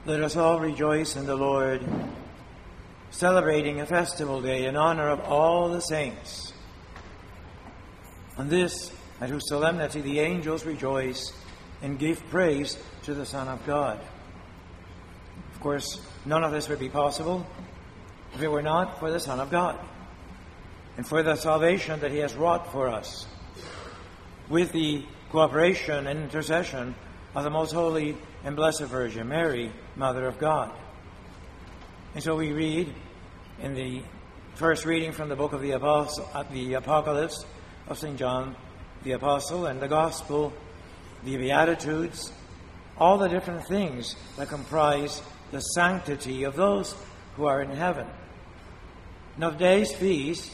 Let us all rejoice in the Lord, celebrating a festival day in honor of all the saints. On this, at whose solemnity the angels rejoice and give praise to the Son of God. Of course, none of this would be possible if it were not for the Son of God and for the salvation that He has wrought for us, with the cooperation and intercession of the Most Holy and Blessed Virgin Mary, Mother of God. And so we read in the first reading from the book of the Apocalypse of St. John the Apostle and the Gospel, the Beatitudes, all the different things that comprise the sanctity of those who are in heaven. Now, today's feast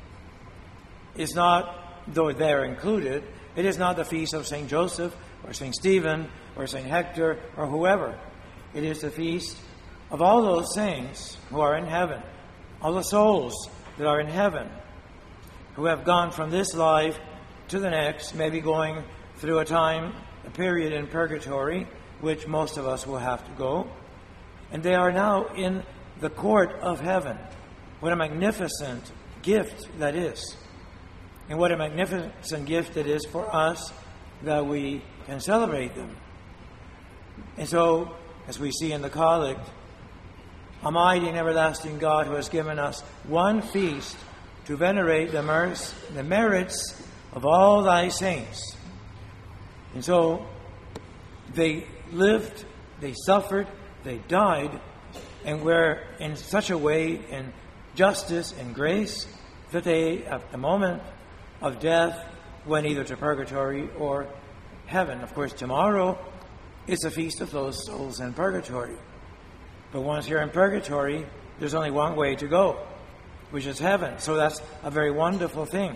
is not, though they're included, it is not the feast of St. Joseph or St. Stephen or St. Hector or whoever. It is the feast of all those saints who are in heaven, all the souls that are in heaven, who have gone from this life to the next, maybe going through a period in purgatory, which most of us will have to go. And they are now in the court of heaven. What a magnificent gift that is. And what a magnificent gift it is for us that we can celebrate them. And so, as we see in the Collect, Almighty and everlasting God, who has given us one feast to venerate the merits of all thy saints. And so, they lived, they suffered, they died, and were in such a way in justice and grace that they, at the moment of death, went either to purgatory or heaven. Of course, tomorrow is a feast of those souls in purgatory. But once you're in purgatory, there's only one way to go, which is heaven. So that's a very wonderful thing.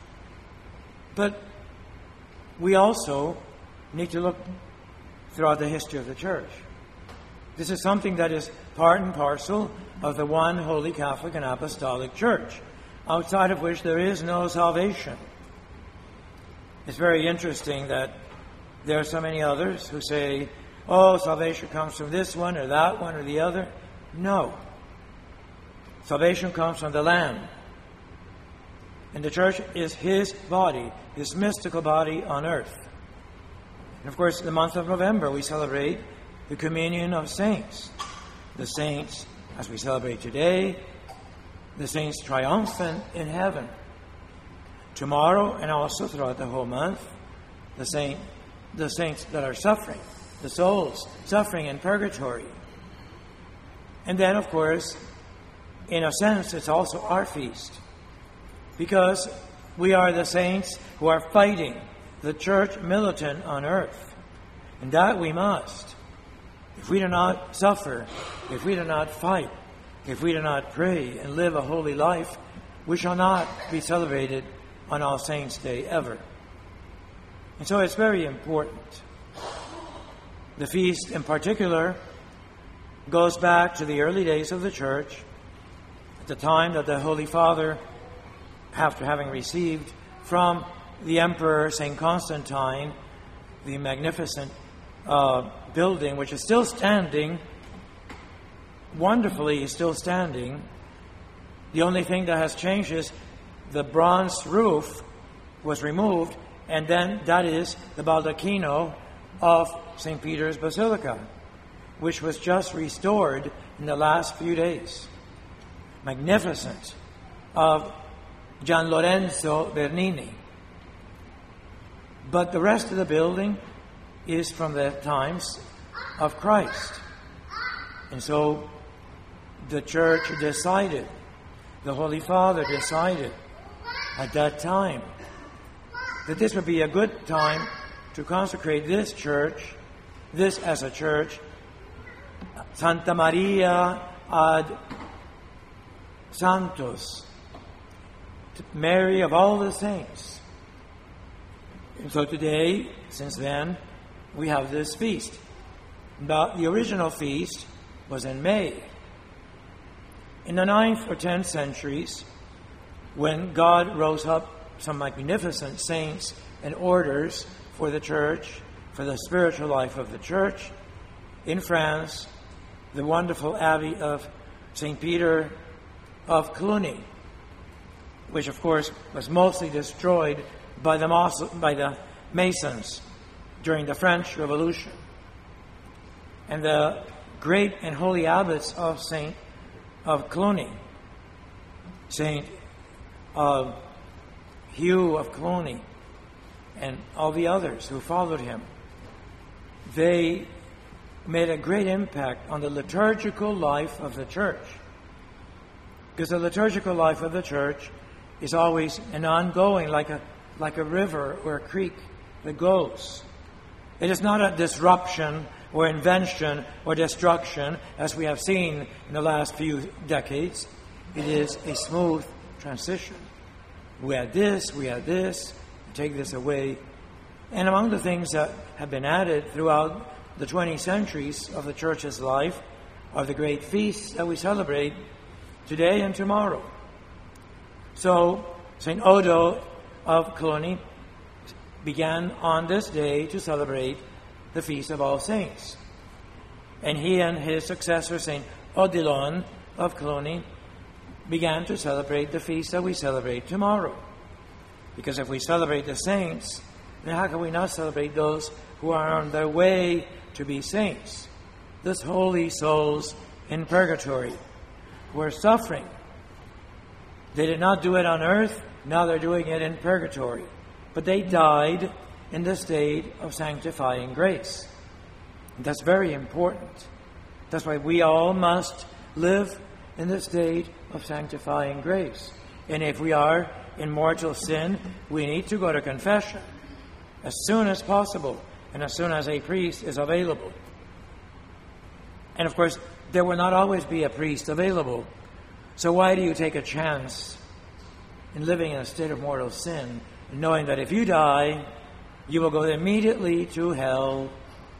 But we also need to look throughout the history of the Church. This is something that is part and parcel of the one Holy Catholic and Apostolic Church, outside of which there is no salvation. It's very interesting that there are so many others who say, oh, salvation comes from this one or that one or the other. No. Salvation comes from the Lamb. And the Church is His body, His mystical body on earth. And of course, the month of November, we celebrate the communion of saints. The saints, as we celebrate today, the saints triumphant in heaven. Tomorrow, and also throughout the whole month, the saints that are suffering, the souls suffering in purgatory. And then, of course, in a sense, it's also our feast, because we are the saints who are fighting the Church militant on earth. And that we must. If we do not suffer, if we do not fight, if we do not pray and live a holy life, we shall not be celebrated on All Saints' Day ever. And so it's very important. The feast in particular goes back to the early days of the Church, at the time that the Holy Father, after having received from the Emperor St. Constantine the magnificent building, which is still standing, wonderfully still standing. The only thing that has changed is the bronze roof was removed, and then that is the baldacchino of St. Peter's Basilica, which was just restored in the last few days. Magnificent, of Gian Lorenzo Bernini. But the rest of the building is from the times of Christ. And so the Church decided, the Holy Father decided at that time that this would be a good time to consecrate this church, this as a church, Santa Maria ad Santos, Mary of all the saints. And so today, since then, we have this feast. But the original feast was in May. In the 9th or 10th centuries, when God rose up some magnificent saints and orders for the Church, for the spiritual life of the Church, in France, the wonderful Abbey of St. Peter of Cluny, which of course was mostly destroyed by the Masons during the French Revolution. And the great and holy abbots of Cluny, St. Hugh of Cluny, and all the others who followed him, they made a great impact on the liturgical life of the church. Because the liturgical life of the church is always an ongoing, like a river or a creek that goes. It is not a disruption or invention or destruction, as we have seen in the last few decades. It is a smooth transition. We had this, take this away. And among the things that have been added throughout the 20 centuries of the Church's life are the great feasts that we celebrate today and tomorrow. So, St. Odo of Cluny began on this day to celebrate the Feast of All Saints. And he and his successor, St. Odilon of Cluny, began to celebrate the feast that we celebrate tomorrow. Because if we celebrate the saints, then how can we not celebrate those who are on their way to be saints? Those holy souls in purgatory who are suffering. They did not do it on earth, now they're doing it in purgatory. But they died in the state of sanctifying grace. And that's very important. That's why we all must live in the state of sanctifying grace. And if we are in mortal sin, we need to go to confession as soon as possible and as soon as a priest is available. And of course, there will not always be a priest available. So why do you take a chance in living in a state of mortal sin, knowing that if you die, you will go immediately to hell?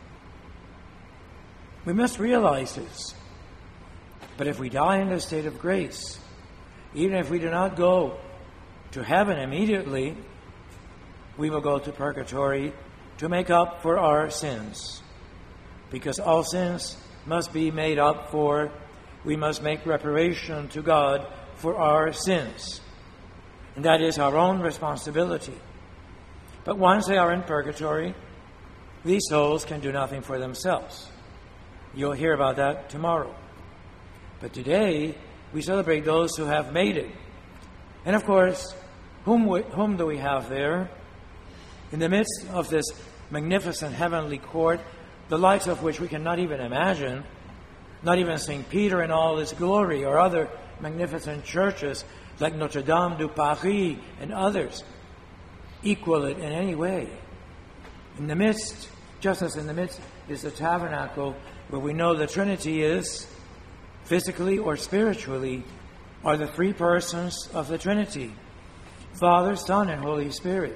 We must realize this. But if we die in a state of grace, even if we do not go to heaven immediately, we will go to purgatory to make up for our sins. Because all sins must be made up for. We must make reparation to God for our sins. And that is our own responsibility. But once they are in purgatory, these souls can do nothing for themselves. You'll hear about that tomorrow. But today, we celebrate those who have made it. And of course, whom do we have there? In the midst of this magnificent heavenly court, the likes of which we cannot even imagine, not even St. Peter in all his glory or other magnificent churches like Notre Dame de Paris and others, equal it in any way. In the midst, just as in the midst, is the tabernacle where we know the Trinity is, physically or spiritually, are the three persons of the Trinity: Father, Son, and Holy Spirit.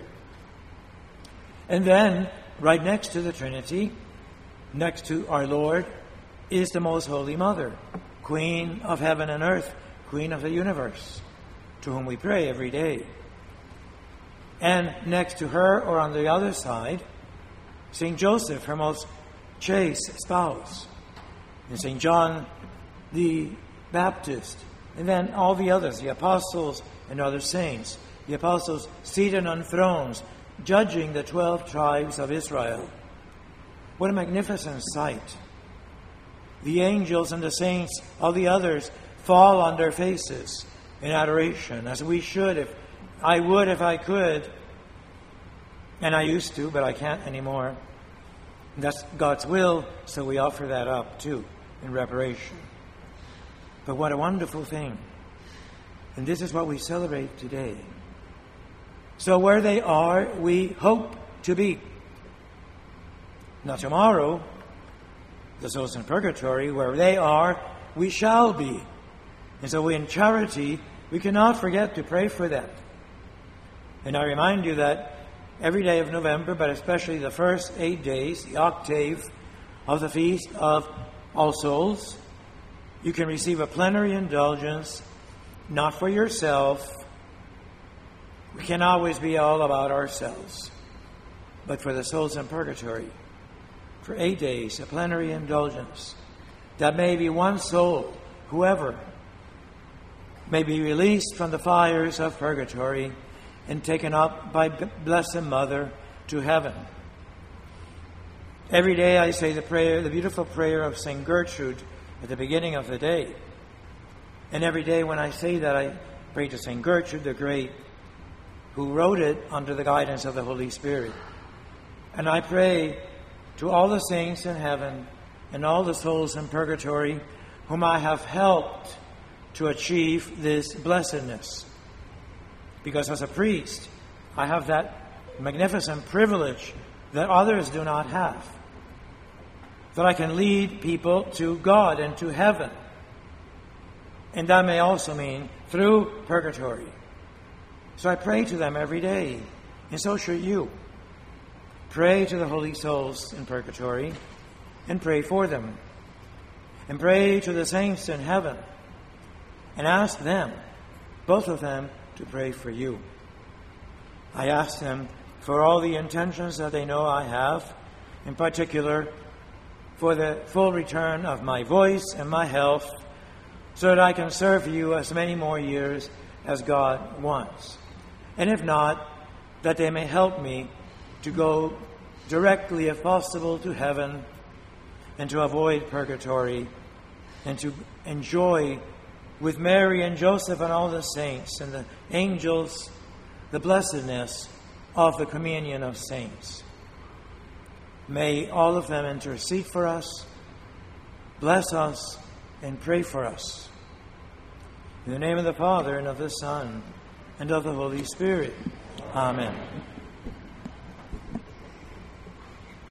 And then, right next to the Trinity, next to our Lord, is the Most Holy Mother, Queen of heaven and earth, Queen of the universe, to whom we pray every day. And next to her, or on the other side, St. Joseph, her most chaste spouse, and St. John the Baptist, and then all the others, the apostles and other saints, the apostles seated on thrones, judging the 12 tribes of Israel. What a magnificent sight. The angels and the saints, all the others, fall on their faces in adoration, as we should, if I could. And I used to, but I can't anymore. That's God's will, so we offer that up too, in reparation. But what a wonderful thing. And this is what we celebrate today. So where they are, we hope to be. Not tomorrow, the souls in purgatory, where they are, we shall be. And so in charity, we cannot forget to pray for them. And I remind you that every day of November, but especially the first 8 days, the octave of the Feast of All Souls, you can receive a plenary indulgence, not for yourself. We can always be all about ourselves, but for the souls in purgatory. For 8 days, a plenary indulgence. that maybe one soul, whoever, may be released from the fires of purgatory and taken up by Blessed Mother to heaven. Every day I say the prayer, the beautiful prayer of St. Gertrude at the beginning of the day. And every day when I say that, I pray to St. Gertrude the Great, who wrote it under the guidance of the Holy Spirit. And I pray to all the saints in heaven and all the souls in purgatory whom I have helped to achieve this blessedness. Because as a priest, I have that magnificent privilege that others do not have. That I can lead people to God and to heaven. And that may also mean through purgatory. So I pray to them every day, and so should you. Pray to the holy souls in purgatory, and pray for them. And pray to the saints in heaven, and ask them, both of them, to pray for you. I ask them for all the intentions that they know I have, in particular for the full return of my voice and my health, so that I can serve you as many more years as God wants. And if not, that they may help me to go directly, if possible, to heaven and to avoid purgatory and to enjoy with Mary and Joseph and all the saints and the angels the blessedness of the communion of saints. May all of them intercede for us, bless us, and pray for us. In the name of the Father, and of the Son, and of the Holy Spirit. Amen.